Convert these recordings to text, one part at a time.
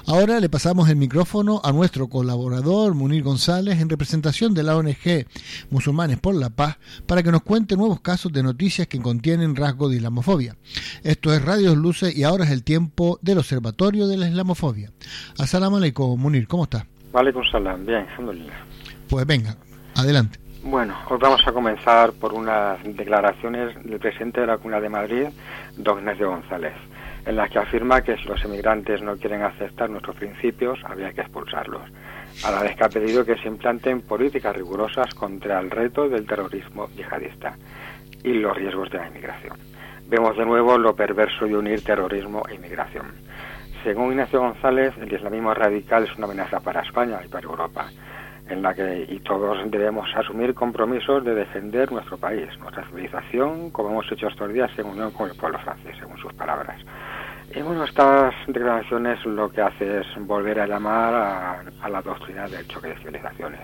Ahora le pasamos el micrófono a nuestro colaborador Munir González en representación de la ONG Musulmanes por la Paz para que nos cuente nuevos casos de noticias que contienen rasgos de islamofobia. Esto es Radio Luces y ahora es el tiempo del Observatorio de la Islamofobia. Asalamu alaikum, Munir, ¿cómo está? Alaikum salam, bien, alhamdulillah. Pues venga, adelante. Bueno, hoy vamos a comenzar por unas declaraciones del presidente de la Comunidad de Madrid, don Ignacio González, en las que afirma que si los emigrantes no quieren aceptar nuestros principios, habría que expulsarlos, a la vez que ha pedido que se implanten políticas rigurosas contra el reto del terrorismo yihadista y los riesgos de la inmigración. Vemos de nuevo lo perverso de unir terrorismo e inmigración. Según Ignacio González, el islamismo radical es una amenaza para España y para Europa, en la que todos debemos asumir compromisos de defender nuestro país, nuestra civilización, como hemos hecho estos días en unión con el pueblo francés, según sus palabras. Y bueno, estas declaraciones lo que hace es volver a llamar a la doctrina del choque de civilizaciones.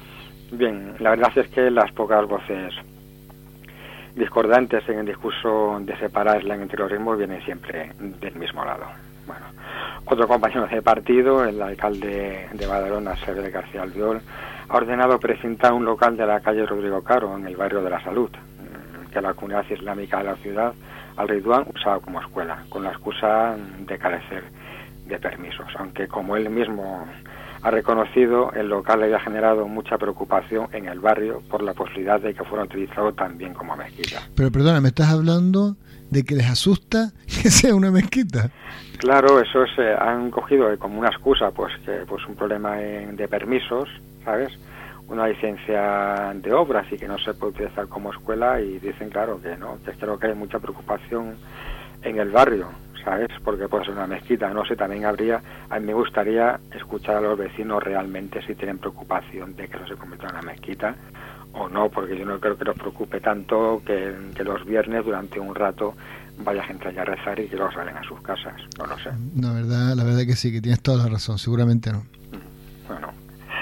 Bien, la verdad es que las pocas voces discordantes en el discurso de separar Islam y terrorismo vienen siempre del mismo lado. Bueno, otro compañero de partido, el alcalde de Badalona, Xavier García Albiol, ha ordenado precintar un local de la calle Rodrigo Caro, en el barrio de la Salud, que la comunidad islámica de la ciudad, Al-Ridwan, usaba como escuela, con la excusa de carecer de permisos, aunque como él mismo ha reconocido, el local había generado mucha preocupación en el barrio por la posibilidad de que fuera utilizado también como mezquita. Pero perdona, ¿me estás hablando de que les asusta que sea una mezquita? Claro, eso han cogido como una excusa, pues que pues un problema de permisos, ¿sabes? Una licencia de obras y que no se puede utilizar como escuela, y dicen, claro, que no, que creo que hay mucha preocupación en el barrio, ¿sabes? Porque puede ser una mezquita, no sé, también a mí me gustaría escuchar a los vecinos realmente si tienen preocupación de que eso se convierta en una mezquita o no, porque yo no creo que los preocupe tanto que los viernes durante un rato vaya gente allá a rezar y que luego salen a sus casas, no lo sé. La verdad que sí, que tienes toda la razón, seguramente no. Bueno,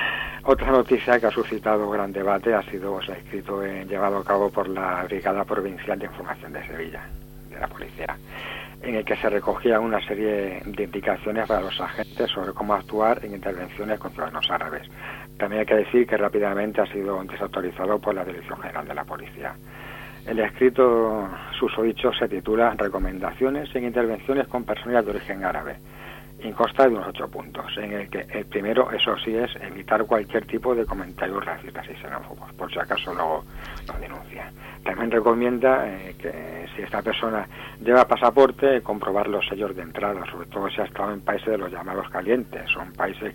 otra noticia que ha suscitado gran debate ha sido el escrito llevado a cabo por la Brigada Provincial de Información de Sevilla, de la policía, en el que se recogía una serie de indicaciones para los agentes sobre cómo actuar en intervenciones con ciudadanos árabes. También hay que decir que rápidamente ha sido desautorizado por la Dirección General de la Policía. El escrito susodicho se titula Recomendaciones en intervenciones con personas de origen árabe y consta de unos 8 puntos, en el que el primero, eso sí, es evitar cualquier tipo de comentarios racistas y xenófobos, por si acaso lo denuncia. También recomienda que si esta persona lleva pasaporte, comprobar los sellos de entrada, sobre todo si ha estado en países de los llamados calientes, son países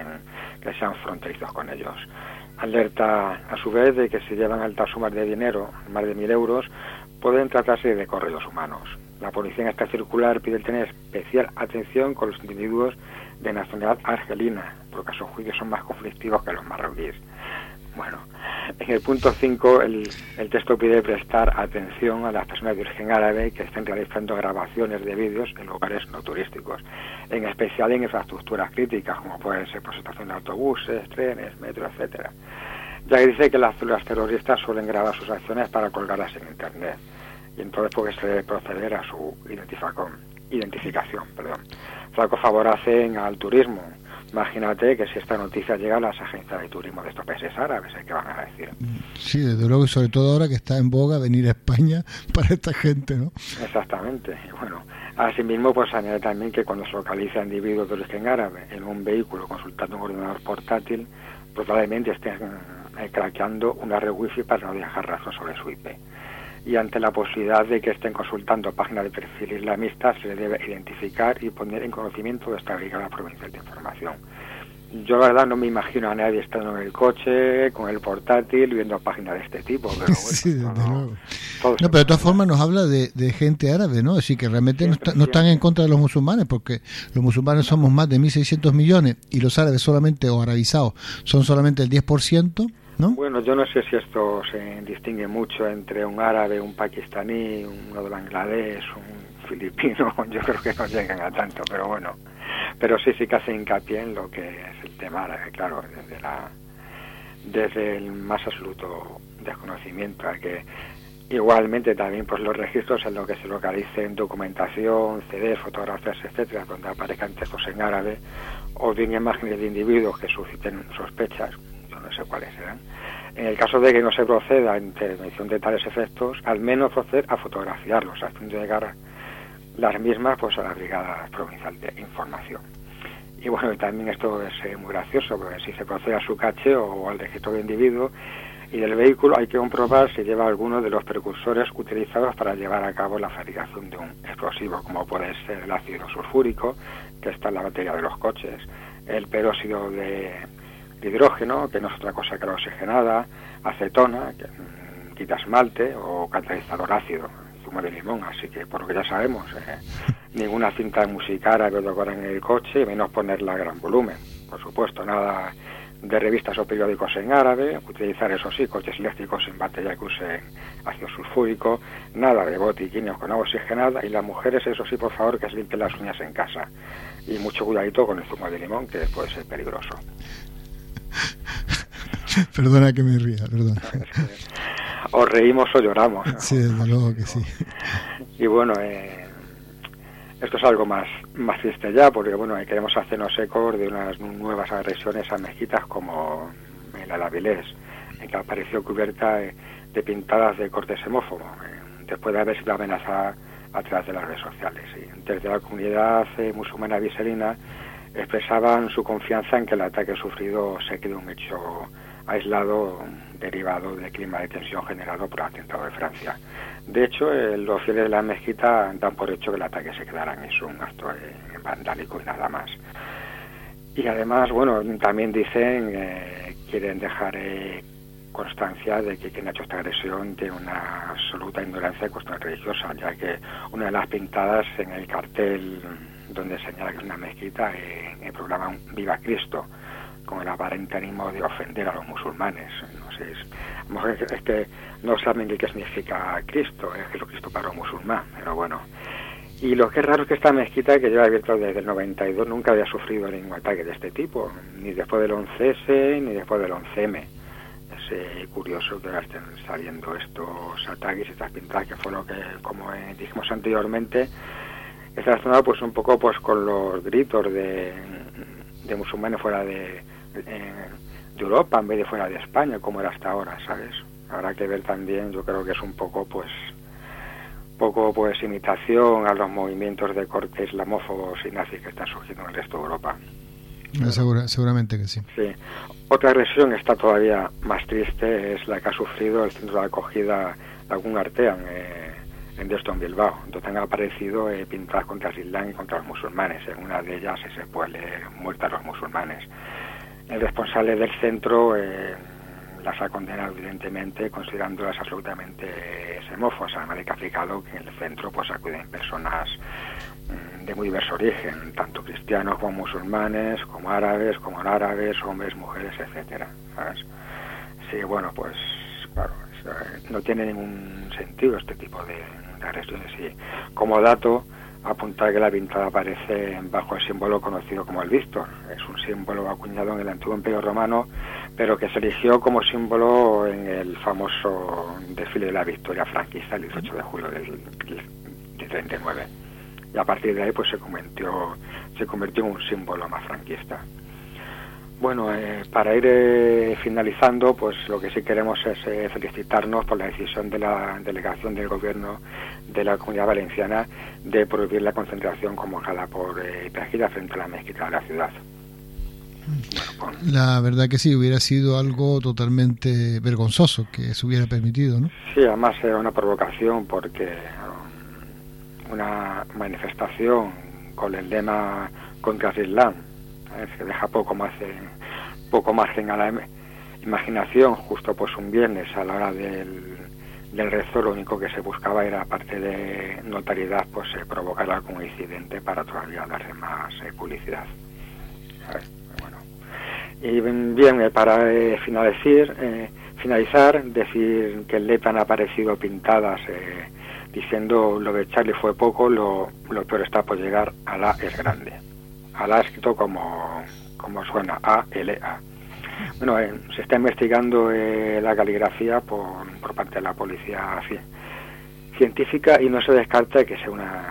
que sean fronterizos con ellos. Alerta a su vez de que si llevan altas sumas de dinero, más de 1.000 euros, pueden tratarse de correos humanos. La policía en esta circular pide tener especial atención con los individuos de nacionalidad argelina, porque a su juicio son más conflictivos que los marroquíes. Bueno, en el punto 5 el texto pide prestar atención a las personas de origen árabe que estén realizando grabaciones de vídeos en lugares no turísticos, en especial en infraestructuras críticas como pueden ser estaciones de autobuses, trenes, metro, etcétera. Ya que dice que las células terroristas suelen grabar sus acciones para colgarlas en internet, y entonces pues se debe proceder a su identificación. Flaco favor hacen al turismo. Imagínate que si esta noticia llega a las agencias de turismo de estos países árabes, ¿qué van a decir? Sí, desde luego, y sobre todo ahora que está en boga venir a España para esta gente, ¿no? Exactamente. Y bueno, asimismo, pues añade también que cuando se localiza a individuos de origen árabe en un vehículo consultando un ordenador portátil, probablemente estén craqueando una red wifi para no dejar rastros sobre su IP. Y ante la posibilidad de que estén consultando páginas de perfil islamista, se le debe identificar y poner en conocimiento de esta Brigada Provincial de Información. Yo la verdad no me imagino a nadie estando en el coche, con el portátil, viendo páginas de este tipo. Pero bueno, sí, desde luego. No, pero de todas formas nos habla de gente árabe, ¿no? Es decir, que realmente no están en contra de los musulmanes, porque los musulmanes somos más de 1.600 millones y los árabes solamente, o arabizados, son solamente el 10%. ¿No? Bueno, yo no sé si esto se distingue mucho entre un árabe, un pakistaní, uno de Bangladesh, un filipino. Yo creo que no llegan a tanto, pero bueno. Pero sí que hace hincapié en lo que es el tema árabe, claro, desde el más absoluto desconocimiento, a que igualmente también pues los registros en lo que se localice en documentación, CD, fotografías, etcétera, donde aparezcan textos en árabe, o bien imágenes de individuos que susciten sospechas, yo no sé cuáles serán. En el caso de que no se proceda a intervención de tales efectos, al menos proceder a fotografiarlos, a fin de llegar las mismas pues a la Brigada Provincial de Información. Y bueno, y también esto es muy gracioso, porque si se procede a su cacheo o al registro de individuo y del vehículo, hay que comprobar si lleva alguno de los precursores utilizados para llevar a cabo la fabricación de un explosivo, como puede ser el ácido sulfúrico, que está en la batería de los coches, el peróxido de hidrógeno, que no es otra cosa que la oxigenada, acetona, que quita esmalte, o catalizador ácido, zumo de limón. Así que, por lo que ya sabemos, ninguna cinta musical a colocar en el coche, menos ponerla a gran volumen. Por supuesto, nada de revistas o periódicos en árabe, utilizar, eso sí, coches eléctricos sin batería que usen ácido sulfúrico, nada de botiquines con agua oxigenada, y las mujeres, eso sí, por favor, que se limpien las uñas en casa. Y mucho cuidadito con el zumo de limón, que puede ser peligroso. Perdona que me ría, perdona. O reímos o lloramos, ¿no? Sí, desde luego que sí. Y bueno, esto es algo más triste ya, porque bueno, queremos hacernos eco de unas nuevas agresiones a mezquitas como en la Avilés, en que apareció cubierta de pintadas de corte xenófobo, después de haber sido amenazada a través de las redes sociales. Y desde la comunidad musulmana biselina expresaban su confianza en que el ataque sufrido se quede un hecho aislado derivado del clima de tensión generado por el atentado de Francia. De hecho, los fieles de la mezquita dan por hecho que el ataque se quedará en eso, un acto vandálico y nada más. Y además, bueno, también dicen, quieren dejar constancia de que quien ha hecho esta agresión tiene una absoluta ignorancia de cuestiones religiosas, ya que una de las pintadas en el cartel donde señala que es una mezquita, proclaman Viva Cristo, con el aparente ánimo de ofender a los musulmanes. No sé, es que no saben qué significa Cristo, es Jesucristo para los musulmanes, pero bueno. Y lo que es raro es que esta mezquita, que lleva abierta desde el 92, nunca había sufrido ningún ataque de este tipo, ni después del 11S, ni después del 11M. Es curioso que ahora estén saliendo estos ataques, estas pintadas, que fue lo que, como dijimos anteriormente, está relacionado pues un poco pues con los gritos de musulmanes fuera de Europa en vez de fuera de España, como era hasta ahora, ¿sabes? Habrá que ver también, yo creo que es un poco pues imitación a los movimientos de corte islamófobos y nazis que están surgiendo en el resto de Europa. Seguramente que sí. Sí. Otra agresión que está todavía más triste es la que ha sufrido el centro de acogida Lagún Artean, en Deusto, en Bilbao, donde han aparecido pintadas contra el Islam y contra los musulmanes. En una de ellas se puede muerta a los musulmanes. El responsable del centro las ha condenado evidentemente, considerándolas absolutamente xenófobas. Además de que ha explicado que en el centro pues acuden personas de muy diverso origen, tanto cristianos como musulmanes, como árabes, hombres, mujeres, etcétera, ¿sabes? Sí, bueno, pues claro, no tiene ningún sentido este tipo de agresiones. Y como dato, apuntar que la pintada aparece bajo el símbolo conocido como el Víctor. Es un símbolo acuñado en el antiguo Imperio Romano, pero que se eligió como símbolo en el famoso desfile de la victoria franquista el 18 de julio del 39. Y a partir de ahí pues se convirtió en un símbolo más franquista. Bueno, para ir finalizando, pues lo que sí queremos es felicitarnos por la decisión de la delegación del gobierno de la Comunidad Valenciana de prohibir la concentración convocada por Pejida frente a la mezquita de la ciudad. Bueno, la verdad que sí, hubiera sido algo totalmente vergonzoso que se hubiera permitido, ¿no? Sí, además era una provocación, porque una manifestación con el lema contra el Islam se deja poco margen a la imaginación. Justo pues un viernes a la hora del rezo, lo único que se buscaba era, aparte de notariedad, pues provocar algún incidente para todavía darle más publicidad, ¿sabes? Bueno, y bien, para finalizar, decir que en Lepe han aparecido pintadas diciendo: lo de Charlie fue poco, lo peor está por llegar, Alá es grande. Alá escrito como suena, A-L-A. Bueno, se está investigando la caligrafía por parte de la policía científica, y no se descarta que sea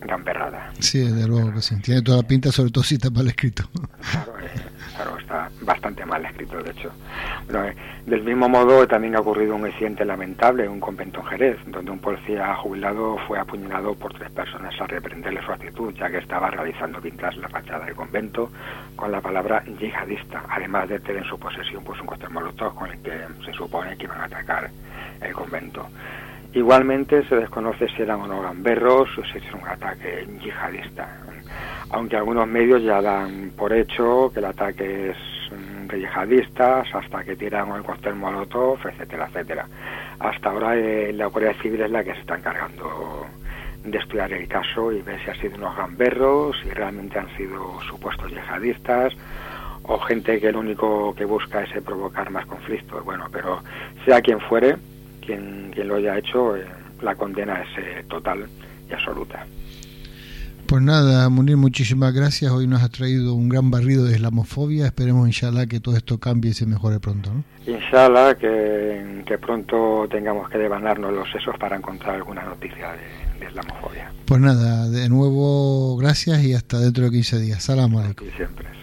gamberrada. Sí, desde luego que sí. Tiene toda la pinta, sobre todo si está mal escrito. Claro, está bastante mal escrito, de hecho. Bueno, del mismo modo, también ha ocurrido un incidente lamentable en un convento en Jerez, donde un policía jubilado fue apuñalado por 3 personas a reprenderle su actitud, ya que estaba realizando pintas la fachada del convento con la palabra yihadista, además de tener en su posesión pues un cóctel molotov con el que se supone que iban a atacar el convento. Igualmente se desconoce si eran o no gamberros o si es un ataque yihadista, aunque algunos medios ya dan por hecho que el ataque es de yihadistas hasta que tiran el cóctel molotov, etcétera, etcétera. Hasta ahora la Guardia Civil es la que se está encargando de estudiar el caso y ver si han sido unos gamberros, si realmente han sido supuestos yihadistas o gente que lo único que busca es provocar más conflictos. Bueno, pero sea quien fuere, quien lo haya hecho, la condena es total y absoluta. Pues nada, Munir, muchísimas gracias. Hoy nos has traído un gran barrido de islamofobia. Esperemos, inshallah, que todo esto cambie y se mejore pronto, ¿no? Inshallah, que pronto tengamos que devanarnos los sesos para encontrar alguna noticia de islamofobia. Pues nada, de nuevo, gracias y hasta dentro de 15 días. Salam aleikum. Aquí siempre.